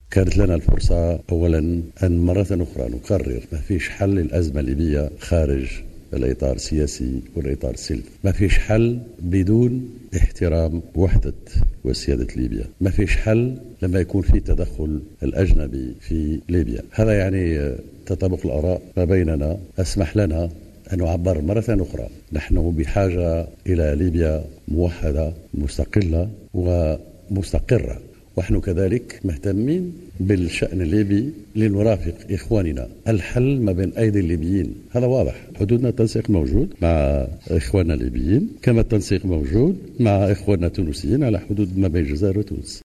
كانت لنا الفرصة أولا أن مرة أخرى نقرر ما فيش حل للأزمة الليبية خارج الإطار السياسي والإطار السلمي. ما فيش حل بدون احترام وحدة وسيادة ليبيا. ما فيش حل لما يكون في تدخل الأجنبي في ليبيا. هذا يعني تطابق الآراء ما بيننا. أسمح لنا أن نعبر مرة أخرى، نحن بحاجة إلى ليبيا موحدة مستقلة ومستقرة، ونحن كذلك مهتمين بالشأن الليبي لنرافق إخواننا. الحل ما بين أيدي الليبيين، هذا واضح. حدودنا التنسيق موجود مع إخواننا الليبيين، كما التنسيق موجود مع إخواننا التونسيين على حدود ما بين الجزائر وتونس.